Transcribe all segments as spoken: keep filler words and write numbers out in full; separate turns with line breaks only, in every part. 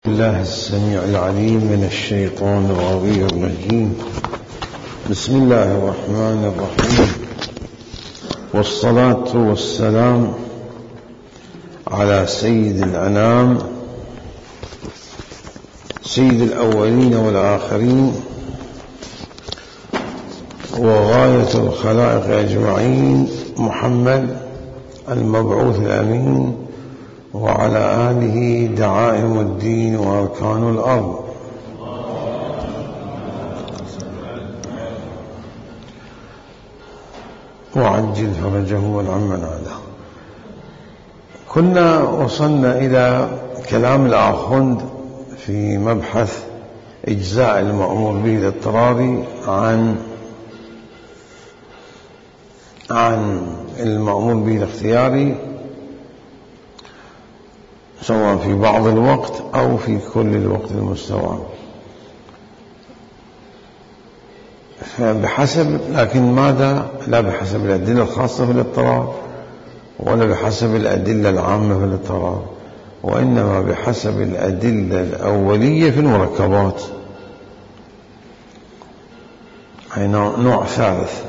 الله السميع العليم من الشيطان الغوي الرجيم. بسم الله الرحمن الرحيم، والصلاة والسلام على سيد الأنام سيد الأولين والآخرين وغاية الخلائق أجمعين، محمد المبعوث الأمين، وعلى آله دعائم الدين وأركان الأرض. وعجل فرجه والعم ناله. كنا وصلنا إلى كلام الآخوند في مبحث إجزاء المأمور به الاضطراري عن عن المأمور به الاختياري، سواء في بعض الوقت أو في كل الوقت المستوى، فبحسب لكن ماذا؟ لا بحسب الأدلة الخاصة في الاضطرار ولا بحسب الأدلة العامة في الاضطرار، وإنما بحسب الأدلة الأولية في المركبات، أي نوع ثالث.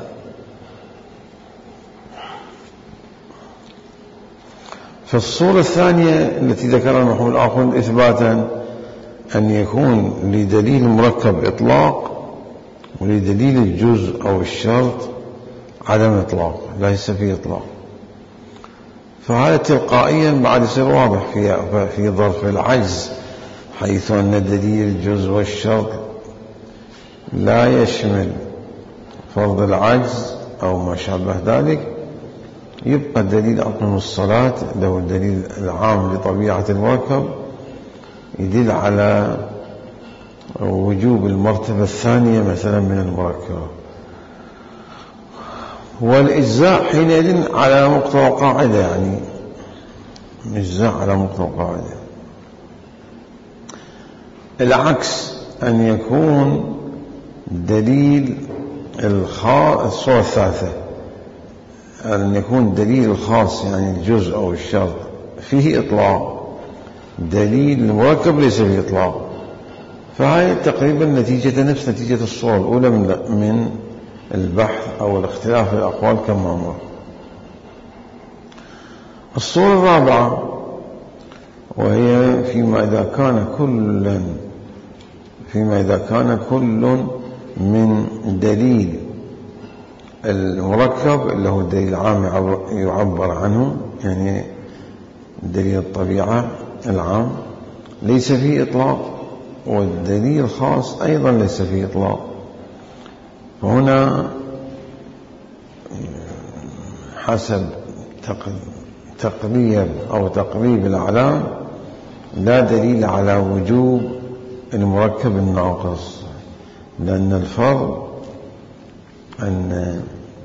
فالصورة الثانية التي ذكرها محمود الآخوند إثباتا أن يكون لدليل مركب إطلاق ولدليل الجزء أو الشرط عدم إطلاق، ليس فيه إطلاق، فهذا تلقائيا بعد يصير واضح في في ظرف العجز، حيث أن دليل الجزء والشرط لا يشمل فرض العجز أو ما شابه ذلك، يبقى الدليل أقم الصلاة له الدليل العام لطبيعة المركب يدل على وجوب المرتبة الثانية مثلا من المركب، والإجزاء حينئذ على مقتضى قاعدة، يعني إجزاء على مقتضى قاعدة. العكس أن يكون دليل الخاص، الصورة الثالثة أن يكون دليل الخاص يعني الجزء أو الشرط فيه إطلاق، دليل المركب ليس فيه إطلاق، فهي تقريبا نتيجة نفس نتيجة الصورة الأولى من البحث أو الاختلاف في الأقوال كما مر. الصورة الرابعة وهي فيما إذا كان كل فيما إذا كان كل من دليل المركب اللي هو الدليل العام يعبر عنه، يعني دليل الطبيعة العام ليس فيه إطلاق، والدليل الخاص أيضا ليس فيه إطلاق، فهنا حسب تقريب أو تقريب الأعلام لا دليل على وجوب المركب الناقص، لأن الفرق أن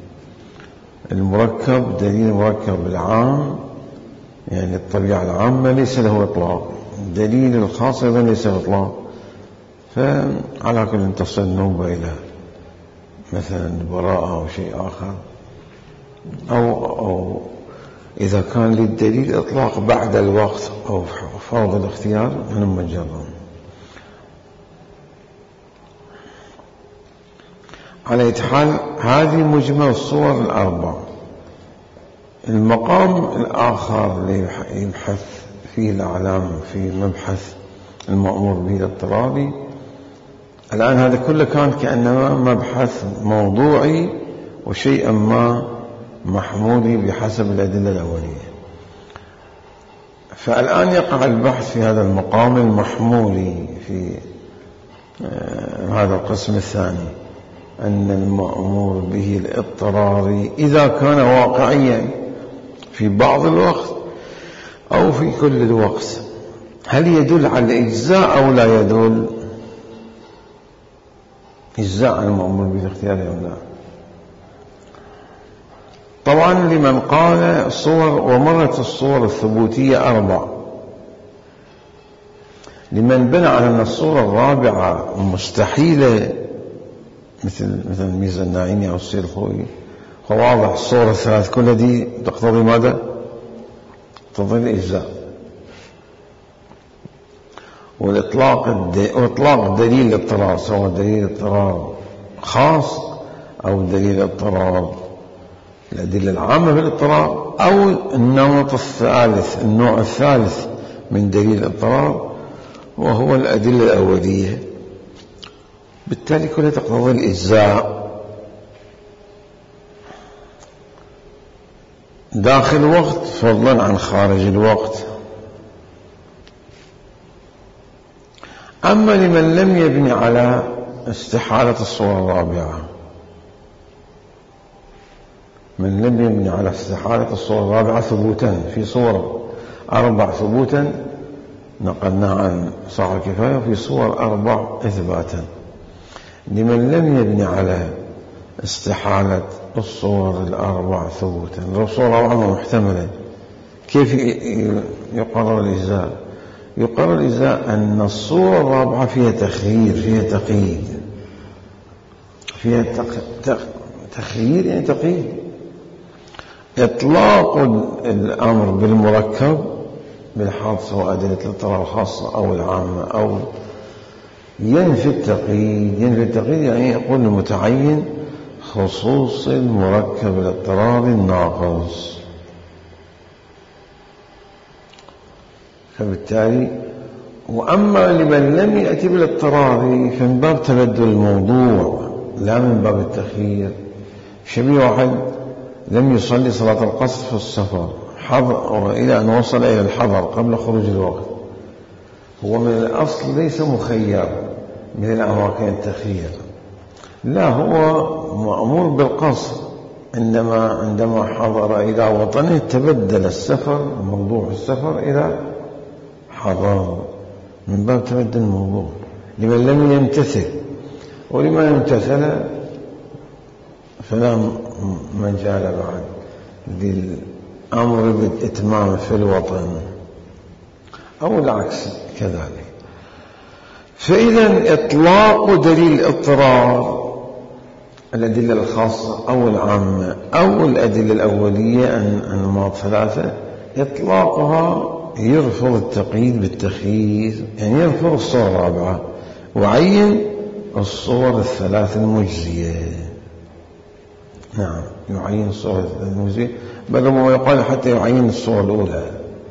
المركب دليل المركب العام يعني الطبيعة العامة ليس له إطلاق، دليل الخاص أيضا ليس له إطلاق، فعلى كل تصل النوبة إلى مثلا البراءة أو شيء آخر، أو, أو إذا كان للدليل إطلاق بعد الوقت أو فرض الاختيار من مجرد. على أي حال هذه مجمل الصور الأربع. المقام الآخر اللي يبحث فيه الأعلام في مبحث المأمور به الاضطراري، الآن هذا كله كان كأنما مبحث موضوعي وشيئا ما محمولي بحسب الأدلة الأولية، فالآن يقع البحث في هذا المقام المحمولي في هذا القسم الثاني، أن المأمور به الاضطراري إذا كان واقعيا في بعض الوقت أو في كل الوقت هل يدل على الإجزاء أو لا يدل؟ إجزاء عن المأمور به الاختياري أو لا؟ طبعا لمن قال صور، ومرت الصور الثبوتية أربع، لمن بنى على أن الصورة الرابعة مستحيلة مثل مثل الميزة الناعيمي أو السير الخوي، فواضح الصورة الثلاث كلها دي تقتضي ماذا؟ تقتضي الإجزاء. والإطلاق وإطلاق دليل الاضطرار، سواء دليل اضطرار خاص أو دليل اضطرار الأدلة العامة في الاضطرار، أو النمط الثالث النوع الثالث من دليل الاضطرار وهو الأدلة الأولية. بالتالي كلها تقتضي الإجزاء داخل الوقت فضلا عن خارج الوقت. أما لمن لم يبني على استحالة الصورة الرابعة، من لم يبني على استحالة الصورة الرابعة ثبوتا، في صور أربع ثبوتا نقلنا عن صاحب الكفاية، وفي صور أربع إثباتا. لمن لم يبني على استحالة الصور الأربع ثبوتا، لو صورة رابعة محتملة، كيف يقرر الإجزاء؟ يقرر الإجزاء أن الصورة الرابعة فيها تخيير، فيها تقييد، فيها تخيير يعني تقييد. إطلاق الأمر بالمركب بالحاضر سواء أدلة الاضطرار الخاصة أو العامة، أو ينفي التقييد. ينفي التقييد يعني يقول المتعين خصوص المركب الاضطراري الناقص. فبالتالي وأما لمن لم يأتي بالاضطراري فمن باب تبدل الموضوع لا من باب التخيير. شبيه واحد لم يصلي صلاة القصر في السفر، حضر إلى أن وصل إلى الحضر قبل خروج الوقت، هو من الأصل ليس مخير من الأماكن التخيير، لا هو مأمور بالقصر، إنما عندما حضر إلى وطنه تبدل السفر، موضوع السفر إلى حضر، من باب تبدل الموضوع لمن لم يمتثل. ولما يمتثل فلا مجال بعد للأمر بالإتمام في الوطن أو العكس كذلك. فإذا إطلاق دليل الاضطرار الأدلة الخاصة أو العامة أو الأدلة الأولية أنماط ثلاثة، إطلاقها يرفض التقييد بالتخيير، يعني يرفض الصورة الرابعة وعين الصور الثلاث المجزية. نعم يعين الصور الثلاث المجزية، بل ما يقال حتى يعين الصورة الأولى،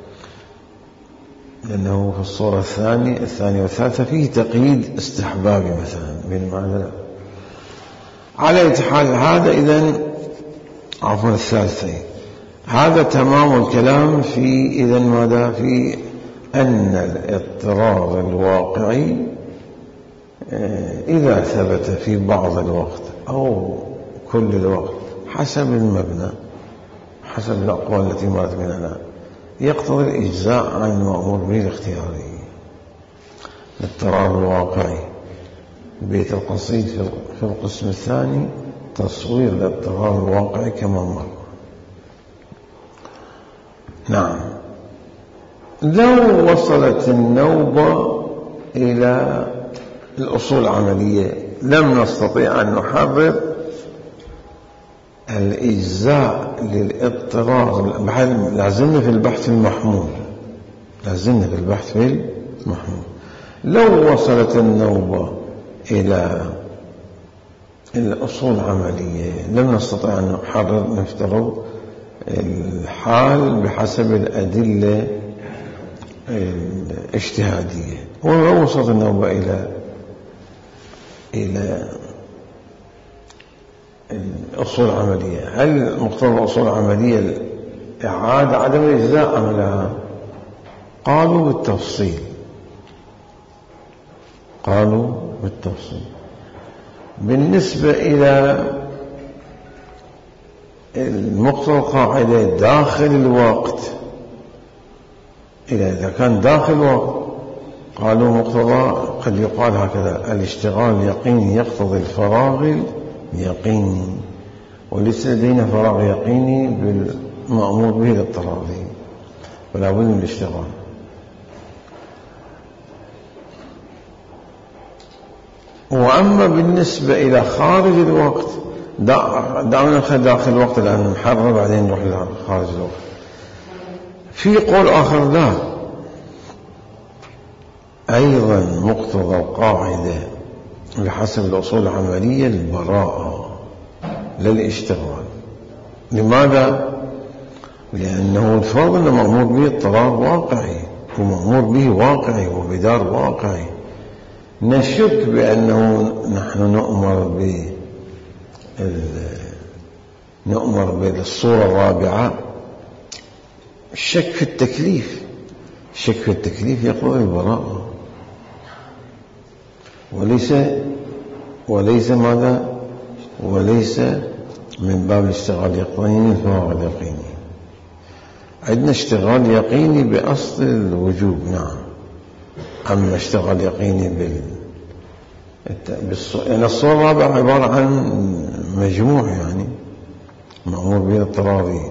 لأنه في الصورة الثانية الثانية والثالثة فيه تقييد استحبابي مثلا بالمعنى. على اتحاد هذا إذن عفوا الثالثين، هذا تمام الكلام في إذن ماذا؟ في أن الاضطرار الواقعي إذا ثبت في بعض الوقت أو كل الوقت حسب المبنى، حسب الأقوال التي مرت مننا، يقتضي الإجزاء عن المأمور به الاختياري. الاضطرار الواقعي بيت القصيد في القسم الثاني تصوير الاضطرار الواقعي كما مر. نعم لو وصلت النوبة إلى الأصول العملية لم نستطيع أن نحرر الإجزاء للاضطرار. لازلنا في البحث المحمول، لازلنا في البحث في المحمول. لو وصلت النوبة إلى الأصول العملية لم نستطيع أن نحرر، نفترض الحال بحسب الأدلة الاجتهادية. ولو وصلت النوبة إلى إلى الأصول العملية، هل مقتضى الأصول العملية إعادة عدم الإجزاء أم لا؟ قالوا بالتفصيل، قالوا بالتفصيل. بالنسبة إلى المقتضى القاعدة داخل الوقت، إذا كان داخل الوقت قالوا مقتضى قد يقال هكذا: الاشتغال اليقيني يقتضي الفراغ اليقيني، وليس لدينا فراغ يقيني بالمأمور به الاضطراري، ولا بد من الاشتغال. وأما بالنسبة إلى خارج الوقت دعونا نخذ داخل الوقت الآن نحرر بعدين نروح لخارج الوقت. في قول آخر لا، أيضا مقتضى القاعدة بحسب الأصول العملية البراءة للاشتغال. لماذا؟ لأنه الفرض أنه مأمور به اضطرار واقعي ومأمور به واقعي وبدار واقعي. نشك بأنه نحن نؤمر ب نؤمر بالصورة الرابعة. الشك في التكليف، الشك في التكليف يقتضي البراءة، وليس وليس ماذا وليس من باب الاشتغال اليقيني فهو اليقيني. عندنا اشتغال يقيني بأصل الوجوب، نعم. أما اشتغال يقيني بال بالص... يعني الصورة الرابعة عبارة عن مجموع، يعني مأمور به الاضطراري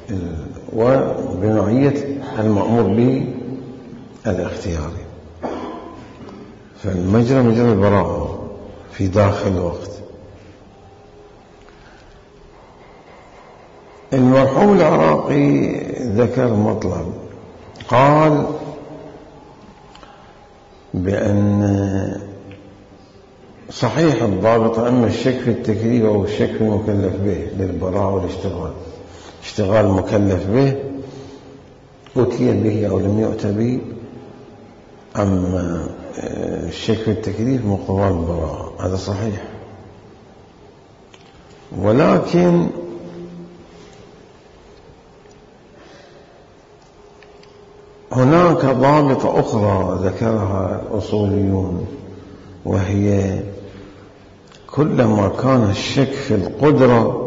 وبنوعية المأمور به الاختياري. فالمجرى مجرى البراءة في داخل الوقت. المرحوم العراقي ذكر مطلب، قال بأن صحيح الضابط أما الشك في التكليف أو الشك في المكلف به للبراءة والاشتغال. اشتغال مكلف به أتي به أو لم يؤت به، أما الشك في التكليف مقتضى البراءة، هذا صحيح. ولكن هناك ضابطة أخرى ذكرها الأصوليون، وهي كلما كان الشك في القدرة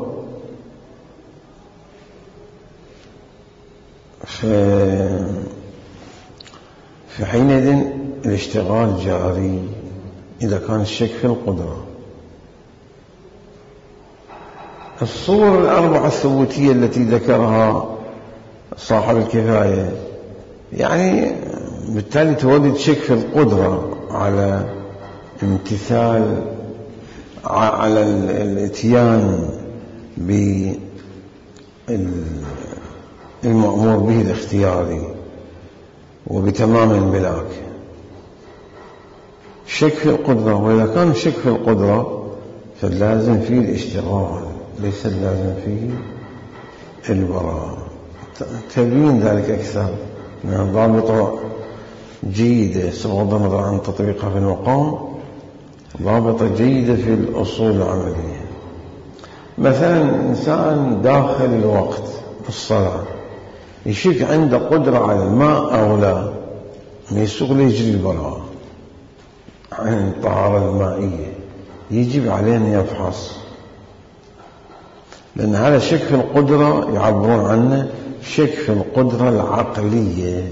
في حينئذ الاشتغال جاري. إذا كان الشك في القدرة، الصور الأربعة الثبوتية التي ذكرها صاحب الكفاية يعني بالتالي تولد شك في القدرة على امتثال على الاتيان بالمأمور به الاختياري وبتمام الملاك. شك في القدرة، وإذا كان شك في القدرة فاللازم فيه الاشتغال، ليس اللازم فيه البراءة. تبين ذلك أكثر من ضابطة جيدة بغض النظر عن تطبيقها في المقام، ضابطة جيدة في الأصول العملية. مثلا إنسان داخل الوقت في الصلاة يشك عنده قدرة على الماء أو لا، من يسوق يجري البراءة عن الطهارة المائية، يجب عليه أن يفحص، لأن هذا شك في القدرة يعبرون عنه شك في القدرة العقلية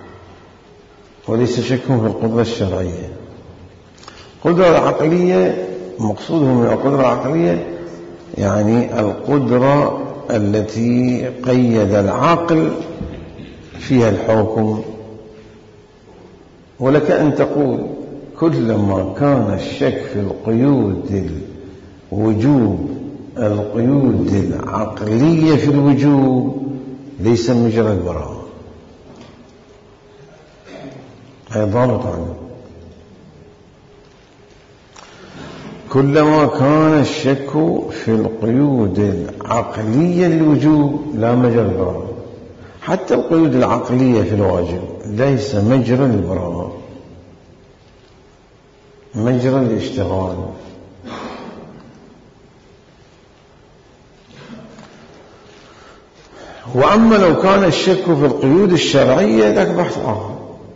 وليس شك في القدرة الشرعية. القدرة العقلية مقصودهم من القدرة العقلية يعني القدرة التي قيد العقل فيها الحكم. ولك أن تقول كلما كان الشك في القيود الوجوب القيود العقلية في الوجوب ليس مجرى البراءة، هي ضابط عنه. كلما كان الشك في القيود العقلية للوجوب لا مجرى البراءة. حتى القيود العقلية في الواجب ليس مجرى البراءة، مجرى الاشتغال. وأما لو كان الشك في القيود الشرعية ذاك بحث آخر.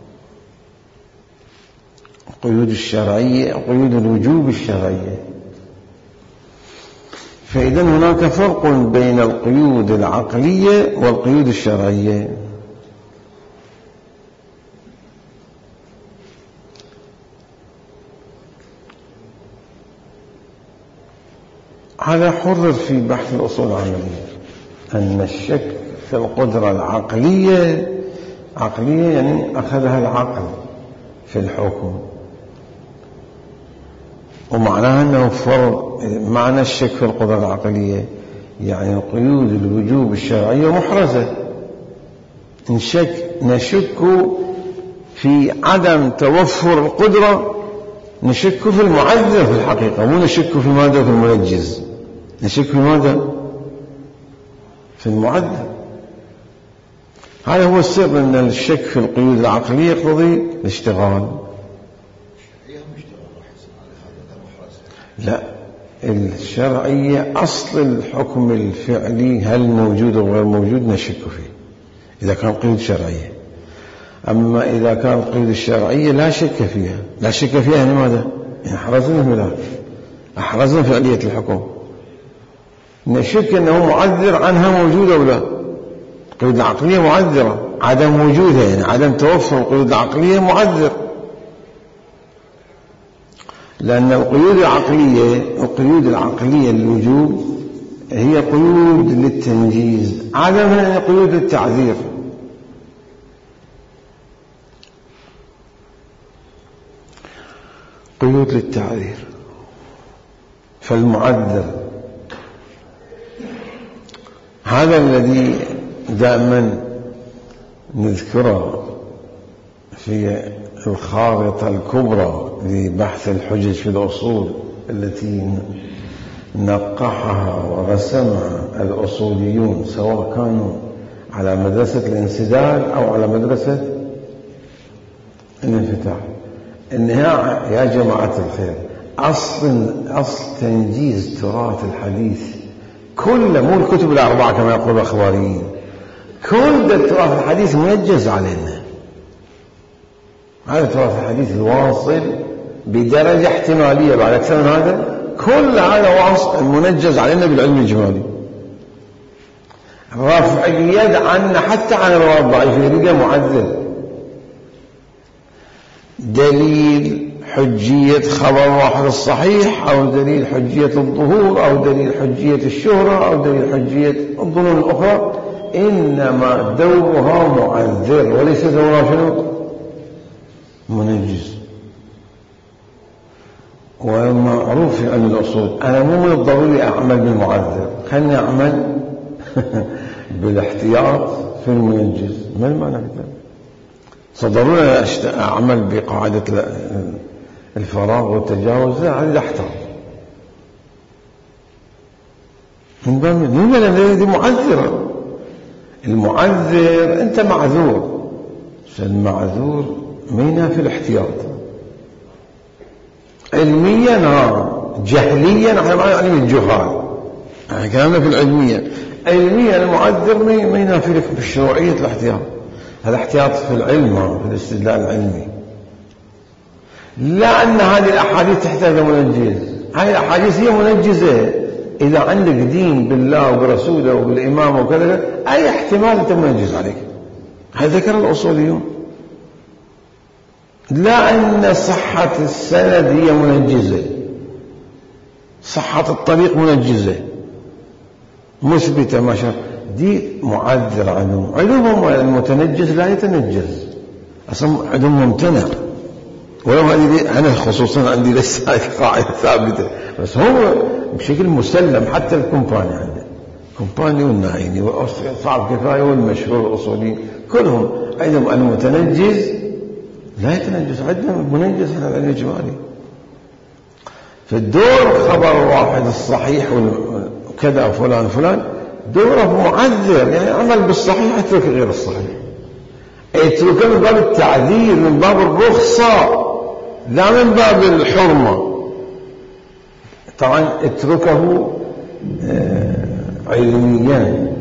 القيود الشرعية قيود الوجوب الشرعية. فإذا هناك فرق بين القيود العقلية والقيود الشرعية. هذا حرر في بحث الأصول العملية أن الشك في القدرة العقلية عقلية يعني أخذها العقل في الحكم، ومعناها أنه فرض. معنى الشك في القدرة العقلية يعني القيود الوجوب الشرعية محرزة. نشك نشك في عدم توفر القدرة نشك في المعذر في الحقيقة، مو نشك في ماذا؟ في المنجز. نشك في ماذا؟ في المعذر. هذا هو السر، أن الشك في القيود العقلية يقتضي الاشتغال. لا، الشرعية أصل الحكم الفعلي هل موجود أو غير موجود نشك فيه إذا كان قيود شرعية. أما إذا كان القيود الشرعية لا شك فيها، لا شك فيها يعني ماذا؟ يعني أحرزنا من ذلك، أحرزنا فعلية الحكم. نشك أنه معذر عنها موجودة أو لا. القيود العقلية معذرة، عدم وجودها يعني عدم توفر القيود العقلية معذر، لأن القيود العقلية القيود العقلية للوجوب هي قيود للتنجيز، عدمها هي قيود للتعذير. قيود للتعذير. فالمعذر هذا الذي دائما نذكره في الخارطة الكبرى لبحث الحجج في الأصول التي نقحها ورسمها الأصوليون، سواء كانوا على مدرسة الانسداد أو على مدرسة الانفتاح. إنها يا جماعة الخير أصل أصل تنجيز تراث الحديث كله، مو الكتب الأربعة كما يقول الأخباريين، كل تراث الحديث منجز علينا. هذا تراث الحديث الواصل بدرجة احتمالية بعد أكثر من هذا، كل هذا واصل منجز علينا بالعلم الإجمالي. رفع اليد عنا حتى عن الرواية الضعيفة يبقى معذر. دليل حجية خبر واحد الصحيح، أو دليل حجية الظهور، أو دليل حجية الشهرة، أو دليل حجية الظنون الأخرى، إنما دورها معذر وليس دورها شنو؟ منجز. ومعروف في علم الأصول أنا مو من الضروري أعمل بالمعذر، خلني أعمل بالاحتياط في المنجز. ما المعنى كده؟ صدرنا أعمل بقاعدة الفراغ والتجاوز، لا هذه احتاط من باب مو هذه معذرة. المعذر أنت معذور، المعذور ما ينافي الاحتياط. علميا ها، جهليا احنا ما يعني الجهال، احنا كلامنا في العلمية. علميا المعذر ما ينافي لك بالشروعية الاحتياط. هذا احتياط في العلم، في الاستدلال العلمي. لا أن هذه الأحاديث تحتاج منجز، هذه الأحاديث هي منجزة إذا عندك دين بالله وبرسوله وبالإمام وكذا، أي احتمال أنت منجز عليك. هذا ذكر الأصوليون. لا أن صحة السند هي منجزة، صحة الطريق منجزة مثبتة ما شاء دي معذر عنهم. علومهم المتنجز لا يتنجز أصلا، عندهم ممتنع. ولو هذه أنا خصوصا عندي لسه قاعدة ثابتة، بس هو بشكل مسلم. حتى الكومباني عندنا كومباني والناعيني وصعب كفاية والمشهور الأصولي كلهم عندهم المتنجز لا يتنجز، عندنا منجز احنا العلم الإجمالي. فالدور خبر واحد الصحيح وكذا فلان فلان دوره معذر، يعني عمل بالصحيح اترك غير الصحيح، اترك من باب التعذير، من باب الرخصة لا من باب الحرمة. طبعا اتركه علميا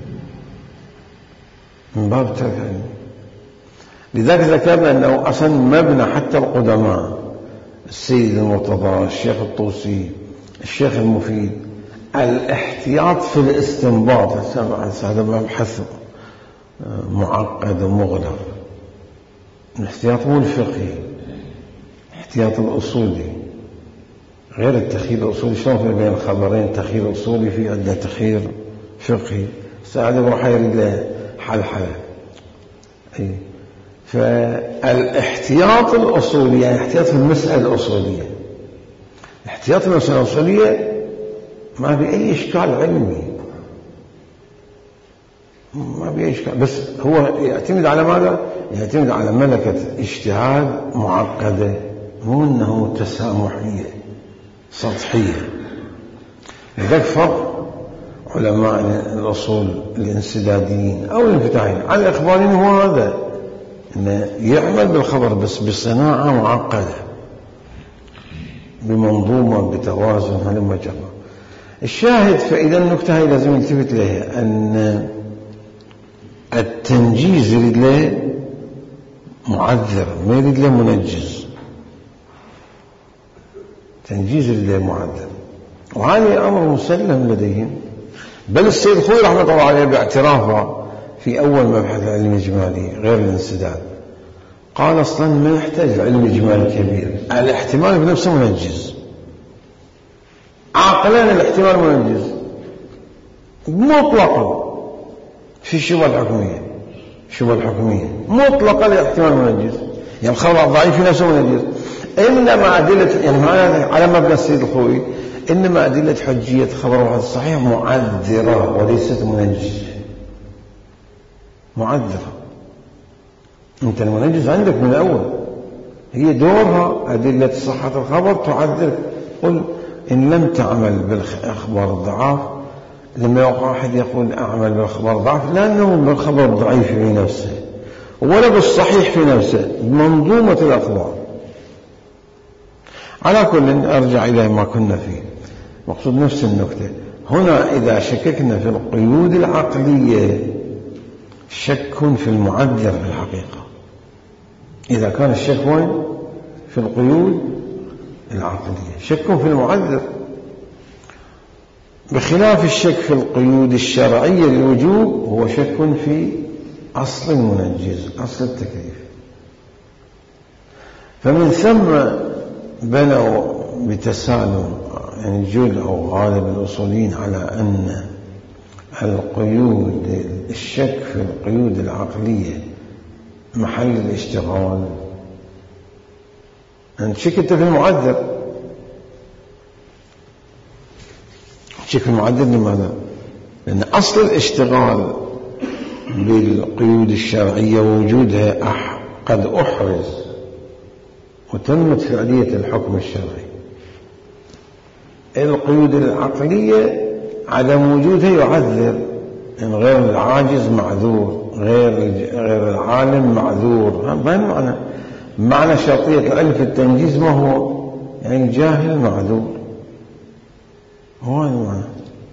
من باب الترك علمي. لذلك ذكرنا أنه أصلا مبنى حتى القدماء، السيد المرتضى، الشيخ الطوسي، الشيخ المفيد، الاحتياط في الاستنباط. هذا مبحث معقد ومغلق. الاحتياط مو الفقهي، احتياط الأصولي غير التخيل الأصولي. شلون في بين خبرين تخيل أصولي في عندنا تخيل فقهي؟ ساعد بروح يريد له حل حل. اي فالاحتياط الأصولي يعني احتياط في المسألة الأصولية. احتياط في المسألة الأصولية ما في أي إشكال علمي. ما في إشكال، بس هو يعتمد على ماذا؟ يعتمد على ملكة اجتهاد معقدة، مو أنه تسامحية سطحية. لذلك فرق علماء الأصول الانسداديين أو الانفتاحيين على الإخباريين هو هذا، أنه يعمل بالخبر بس بصناعة معقدة، بمنظومة، بتوازن، هلما جرى. الشاهد، فإذا النكتة هي لازم نلتفت لها، أن التنجيز يريد له معذر، ما يريد له منجز. تنجيز يريد له معذر، وهذا أمر مسلم لديهم. بل السيد الخوئي رحمه الله عليه باعترافه في أول مبحث العلم الإجمالي غير الانسداد قال أصلا ما يحتاج علم إجمالي كبير، الاحتمال بنفسه منجز، عقلان الاحتمال منجز مطلقا في الشبهة الحكمية. الشبهة الحكمية مطلقا الاحتمال منجز، يعني الخبر الضعيف في نفسه منجز. إنما أدلة، يعني على مبنى السيد الخوئي، إنما أدلة حجية خبر واحد الصحيح معذرة وليست منجزة. معذرة، أنت المنجز عندك من الأول، هي دورها أدلة صحة الخبر تعذر. قل إن لم تعمل بالأخبار الضعاف، لما يوقع أحد يقول أعمل بالأخبار الضعاف، لا أنه بالخبر الضعيف في نفسه ولا بالصحيح في نفسه، بمنظومة الأخبار. على كل أرجع إلى ما كنا فيه، مقصود نفس النكتة هنا. إذا شككنا في القيود العقلية شك في المعذر في الحقيقة، إذا كان الشك وين؟ في القيود العقلية، شك في المعذر، بخلاف الشك في القيود الشرعية للوجوب هو شك في أصل المنجز، أصل التكليف. فمن ثم بنوا بتسالم، يعني جل أو غالب الأصوليين، على أن القيود، الشك في القيود العقلية محل الاشتغال. أنت شكت في المعذر، شك في المعذر لماذا؟ لأن أصل الاشتغال بالقيود الشرعية ووجودها أح قد أحرز وتمت فعلية الحكم الشرعي. القيود العقلية عدم وجودها يعذر، يعني غير العاجز معذور، غير غير العالم معذور. ما معنى معنى شرطية العلم في التنجيز؟ ما هو يعني جاهل معذور، هو المعنى.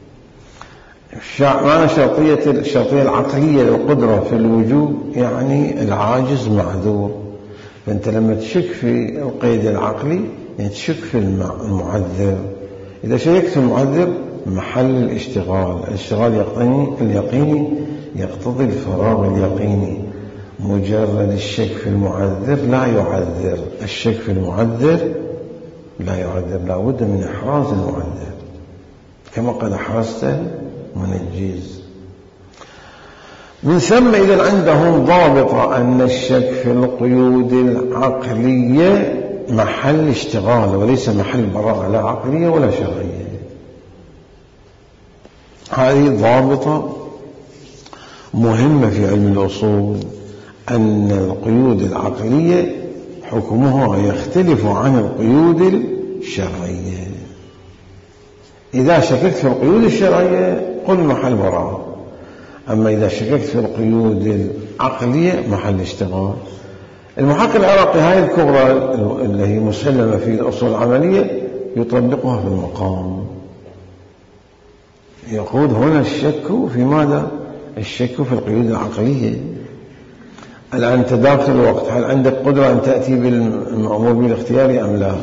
معنى شرطية الشرطية العقلية للقدرة في الوجوب يعني العاجز معذور. فأنت لما تشك في القيد العقلي يعني تشك في المعذر. إذا شككت في المعذر محل الاشتغال، الاشتغال يقتضي اليقيني يقتضي الفراغ اليقيني. مجرد الشك في المعذر لا يعذر، الشك في المعذر لا يعذر، لا بد من إحراز المعذر كما قد أحرزته منجز. من ثم إذا عندهم ضابطة أن الشك في القيود العقلية محل اشتغال وليس محل براءة، لا عقلية ولا شرعية. هذه ضابطة مهمة في علم الأصول، أن القيود العقلية حكمها يختلف عن القيود الشرعية. إذا شككت في القيود الشرعية قل محل براءة، أما إذا شككت في القيود العقلية محل اشتغال. المحقق العراقي هاي الكبرى اللي هي مسلمة في الأصول العملية يطبقها في المقام، يقول هنا الشك في ماذا؟ الشك في القيود العقلية. الآن أنت داخل الوقت، هل عندك قدرة أن تأتي بالمأمور بالاختيار أم لا؟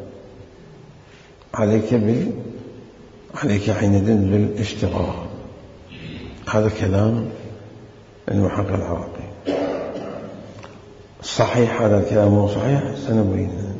عليك بال عليك حينئذ بالاشتغال. هذا كلام المحقق العراقي. صحيح هذا الكلام مو صحيح سنبينه.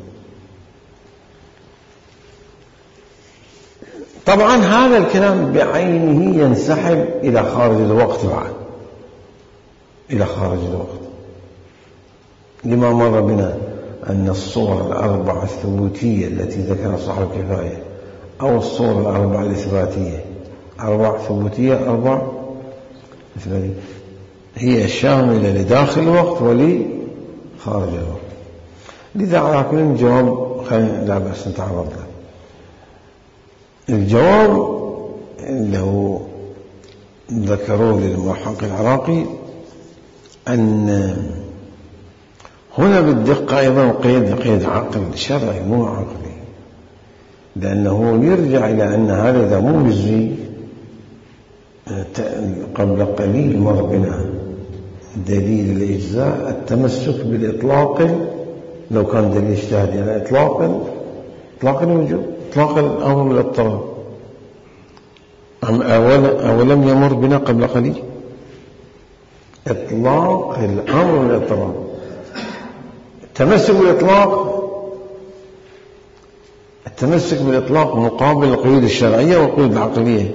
طبعا هذا الكلام بعينه ينسحب إلى خارج الوقت، بعد إلى خارج الوقت، لما مر بنا أن الصور الأربعة الثبوتية التي ذكرها صاحب الكفاية أو الصور الأربعة الإثباتية، أربع ثبوتية أربع مثل هي شاملة لداخل الوقت ولخارج الوقت. لذا على كل الجواب خلينا لا بأس نتعرض له. الجواب اللي ذكروه للمحقق العراقي أن هنا بالدقة أيضا قيد قيد عقل شرعي مو عقلي، لأنه يرجع إلى أن هذا إذا مو مجزي قبل قليل مر بنا دليل الإجزاء التمسك بالإطلاق، لو كان دليل اجتهادي على إطلاق إطلاق الوجوب إطلاق الأمر بالاضطراب، أولم يمر بنا قبل قليل إطلاق الأمر بالاضطراب. التمسك بالإطلاق التمسك بالإطلاق مقابل القيود الشرعية والقيود العقلية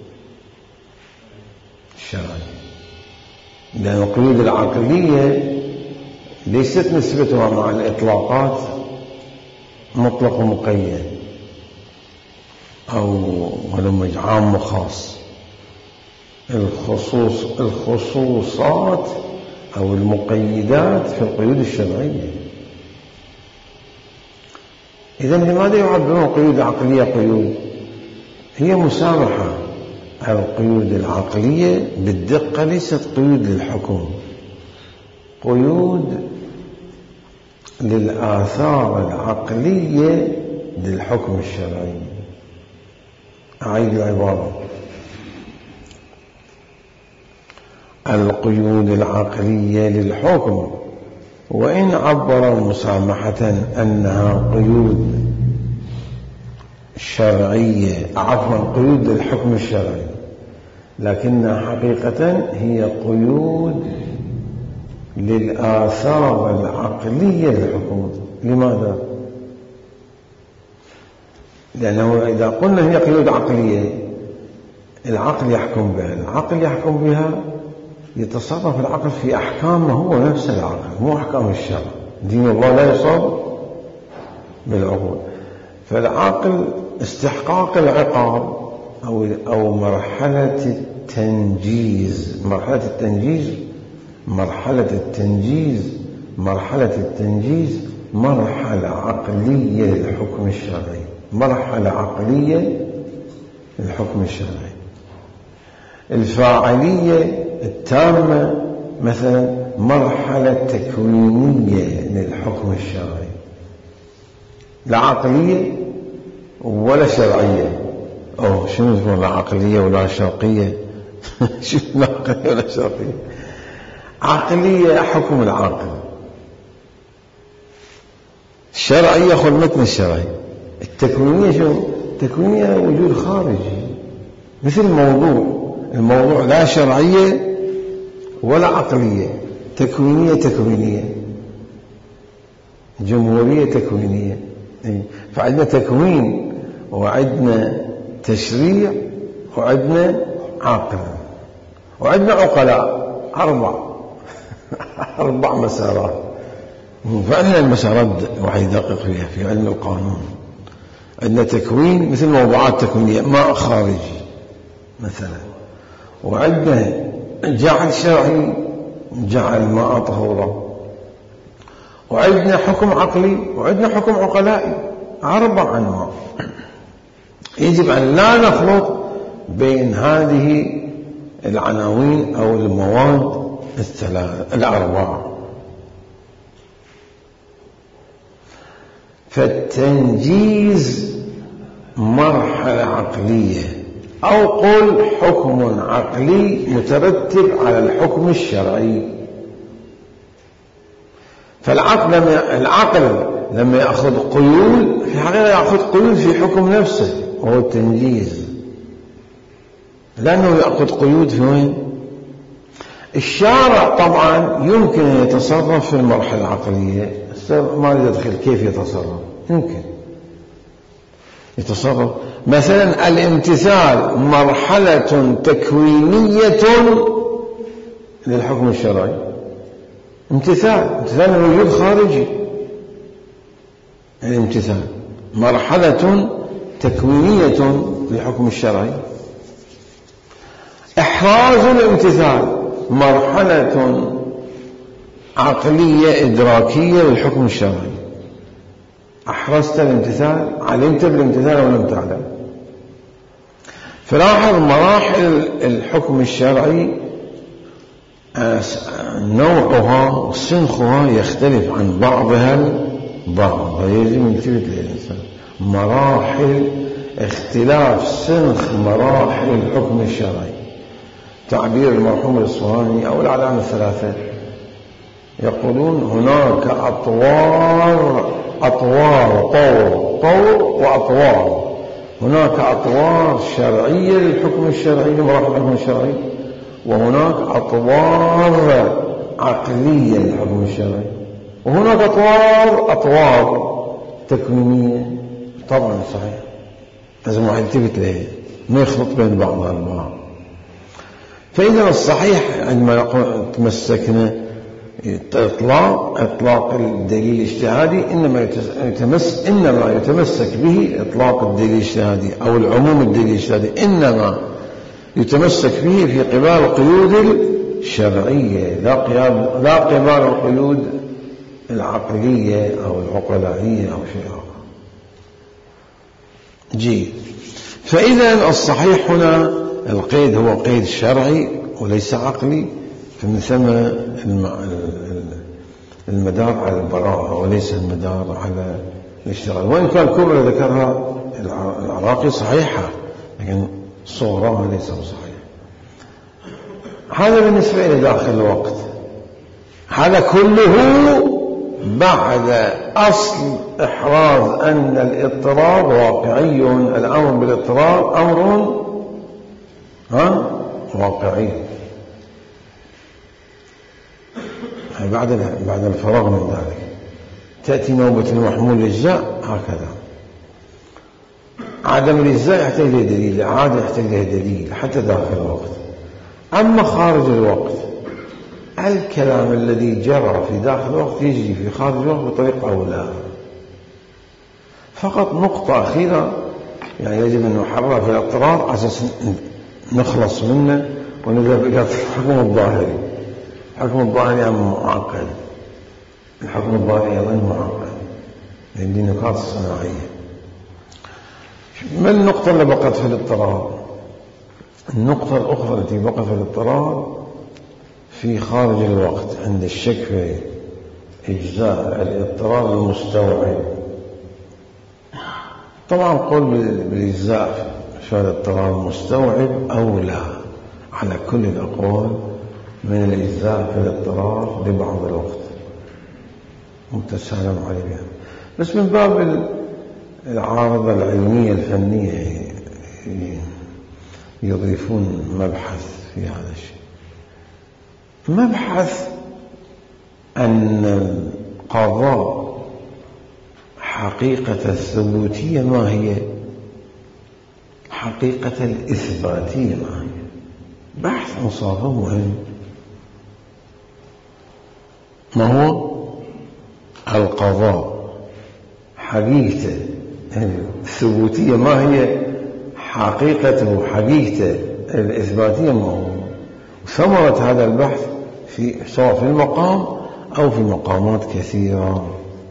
الشرعية، لأن القيود العقلية ليست نسبتها مع الإطلاقات مطلق ومقيد أو ولم عام وخاص. الخصوص الخصوصات أو المقيدات في القيود الشرعية. إذن لماذا يعبرون القيود العقلية قيود؟ هي مسامحة. القيود العقلية بالدقة ليست قيود للحكم، قيود للآثار العقلية للحكم الشرعي. أعيد العبارة: القيود العقلية للحكم، وإن عبر مسامحة أنها قيود شرعية عفوا قيود للحكم الشرعي، لكنها حقيقة هي قيود للآثار العقلية للحكم. لماذا؟ لأنه إذا قلنا هي قيود عقلية العقل يحكم بها، العقل يحكم بها يتصرف العقل في أحكامه هو نفس العقل مو أحكام الشرع. دين الله لا يصاب بالعقول. فالعقل استحقاق العقاب أو أو مرحلة التنجيز مرحلة التنجيز مرحلة التنجيز مرحلة التنجيز مرحلة عقلية للحكم الشرعي مرحلة عقلية للحكم الشرعي. الفاعلية التامة مثلا مرحلة تكوينية للحكم الشرعي، لا عقلية ولا شرعية. أو شنو تقول لا عقلية ولا شرقية؟ شنو لا عقلية ولا شرقية؟ عقلية حكم العاقل، الشرعية خذ متن الشرعي، التكوينية شو؟ التكوينية وجود خارجي مثل الموضوع الموضوع لا شرعية ولا عقلية، تكوينية تكوينية جمهورية تكوينية. فعندنا تكوين وعندنا تشريع وعندنا عاقل وعندنا عقلاء، أربع أربع مسارات. فعندنا المسارات واحد يدقق فيها في علم القانون. عندنا تكوين مثل موضوعات تكوينية ماء خارجي مثلا، وعندنا جعل شرعي جعل ماء طهورا، وعندنا حكم عقلي وعندنا حكم عقلائي، أربع أنواع. يجب أن لا نخلط بين هذه العناوين أو المواد الثلاث الأربع. فالتنجيز مرحلة عقلية أو قل حكم عقلي مترتب على الحكم الشرعي. فالعقل لما العقل لما يأخذ قيود في حقيقة يأخذ قيود في حكم نفسه وهو التنجيز، لأنه يأخذ قيود في وين؟ الشارع طبعا يمكن أن يتصرف في المرحلة العقلية، ما يدخل كيف يتصرف، يمكن يتصرف. مثلا الامتثال مرحلة تكوينية للحكم الشرعي، امتثال امتثال الوجود خارجي. الامتثال مرحلة تكوينية للحكم الشرعي. إحراز الامتثال مرحلة عقلية إدراكية للحكم الشرعي. أحرزت الامتثال، علمت بالامتثال أو لم تعلم. فلاحظ مراحل الحكم الشرعي نوعها وسنخها يختلف عن بعضها البعض، يجب أن ينتبه للإنسان. مراحل اختلاف سنخ مراحل الحكم الشرعي. تعبير المرحوم الإصفهاني أو الأعلام الثلاثة يقولون هناك أطوار أطوار طور طور وأطوار. هناك أطوار شرعية للحكم الشرعي لمراحل الحكم الشرعي، وهناك أطوار عقلية للحكم الشرعي، وهناك أطوار أطوار تكوينية. طبعا صحيح، لازم واحد يلتفت له ما يخلط بين بعضها البعض. فإذا الصحيح عندما تمسكنا إطلاق إطلاق الدليل الاجتهادي إنما يتمس إنما يتمسك به إطلاق الدليل الاجتهادي أو العموم الدليل الاجتهادي، إنما يتمسك به في قبال القيود الشرعية، لا قياد لا قبال القيود العقلية أو العقلائية أو شيء آخر. جيد. فإذا الصحيح هنا القيد هو قيد شرعي وليس عقلي، فمن ثم المدار على البراءة وليس المدار على الاشتغال. وإن كان كبرى ذكرها العراقي صحيحة، لكن صغرها ليس صحيح. هذا بالنسبة إلى داخل الوقت. هذا كله بعد أصل إحراز أن الاضطراب واقعي. الأمر بالاضطراب أمر ها واقعي. بعد بعد الفراغ من ذلك تأتي نوبة المحمول الإجزاء. هكذا عدم الإجزاء يحتاج إلى دليل، الإعادة يحتاج إلى دليل حتى داخل الوقت. أما خارج الوقت، الكلام الذي جرى في داخل الوقت يجري في خارج الوقت بطريقة أولى. فقط نقطة أخيرة يعني يجب أن نحرر في الاضطراب على أساس نخلص منه ونذهب إلى الحكم الظاهري. الحكم الظاهري يعني معقد، الحكم الظاهري أيضا معقد لأن دي نقاط صناعية. ما النقطة اللي بقت في الاضطراب؟ النقطة الأخرى التي بقت في الاضطراب في خارج الوقت عند الشك في إجزاء الاضطراب المستوعب. طبعا قول بالإجزاء في الاضطراب المستوعب أو لا على كل الأقوال من الإجزاء في الاضطراب لبعض الوقت متسالم عليها، بس من باب العارضة العلمية الفنية يضيفون مبحث في هذا الشيء. مبحث أن القضاء حقيقة الثبوتية ما هي، حقيقة الإثباتية ما هي. بحث مصافة مهم. ما هو القضاء حقيقته الثبوتية ما هي، حقيقته حقيقته الإثباتية ما هو. ثمرة هذا البحث في سواء في المقام أو في مقامات كثيرة،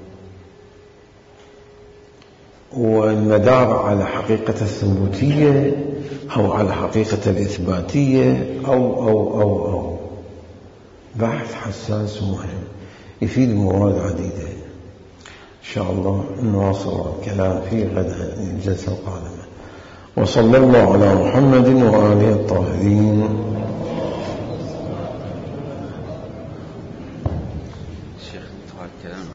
والمدار على حقيقة الثبوتية أو على حقيقة الإثباتية أو أو أو أو بحث حساس مهم يفيد مواد عديدة. إن شاء الله نواصل الكلام فيه غدا الجلسة القادمة. وصلى الله على محمد وآله الطاهرين.
شيخ طوال الكلام